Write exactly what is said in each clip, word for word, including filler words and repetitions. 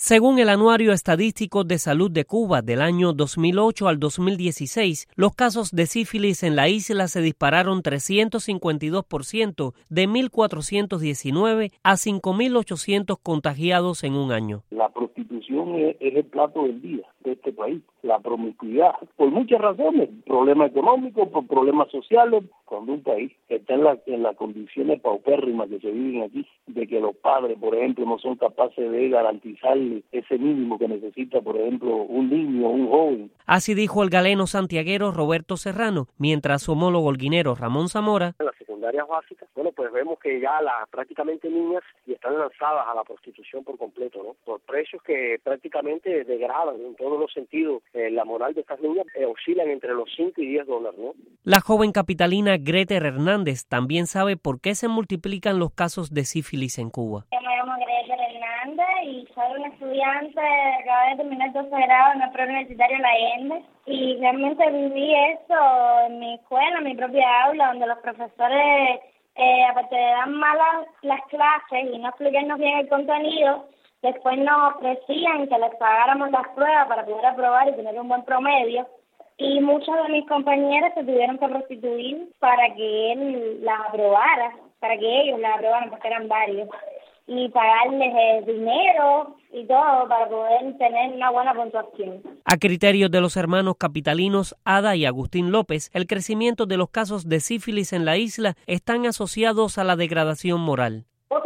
Según el Anuario Estadístico de Salud de Cuba del año dos mil ocho al dos mil dieciséis, los casos de sífilis en la isla se dispararon trescientos cincuenta y dos por ciento de mil cuatrocientos diecinueve a cinco mil ochocientos contagiados en un año. La prostitución es, es el plato del día de este país, la promiscuidad, por muchas razones, problemas económicos, por problemas sociales. Cuando un país está en, la, en las condiciones paupérrimas que se viven aquí, de que los padres, por ejemplo, no son capaces de garantizarle ese mínimo que necesita, por ejemplo, un niño o un joven. Así dijo el galeno santiaguero Roberto Serrano, mientras su homólogo holguinero Ramón Zamora. En las secundarias básicas, bueno, pues vemos que ya las prácticamente niñas y están lanzadas a la prostitución por completo, ¿no? Por precios que prácticamente degradan en todos los sentidos. Eh, la moral de estas niñas eh, oscilan entre los cinco y diez dólares, ¿no? La joven capitalina Greter Hernández también sabe por qué se multiplican los casos de sífilis en Cuba. Yo me llamo Greter Hernández y soy una estudiante, acabo de terminar el doce grado en el preuniversitario La Allende, y realmente viví eso en mi escuela, en mi propia aula, donde los profesores, eh, aparte de dar malas las clases y no explicarnos bien el contenido, después nos ofrecían que les pagáramos las pruebas para poder aprobar y tener un buen promedio. Y muchos de mis compañeros se tuvieron que prostituir para que él las aprobara, para que ellos las aprobaran, porque eran varios. Y pagarles eh, dinero y todo para poder tener una buena puntuación. A criterio de los hermanos capitalinos Ada y Agustín López, el crecimiento de los casos de sífilis en la isla están asociados a la degradación moral.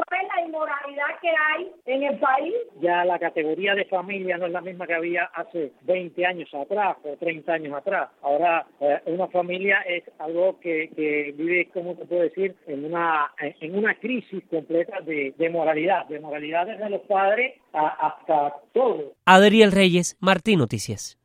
Que hay en el país. Ya la categoría de familia no es la misma que había hace veinte años atrás o treinta años atrás. Ahora eh, una familia es algo que, que vive, ¿cómo te puedo decir?, en una en una crisis completa de, de moralidad, de moralidad desde los padres a, hasta todo. Adriel Reyes, Martín Noticias.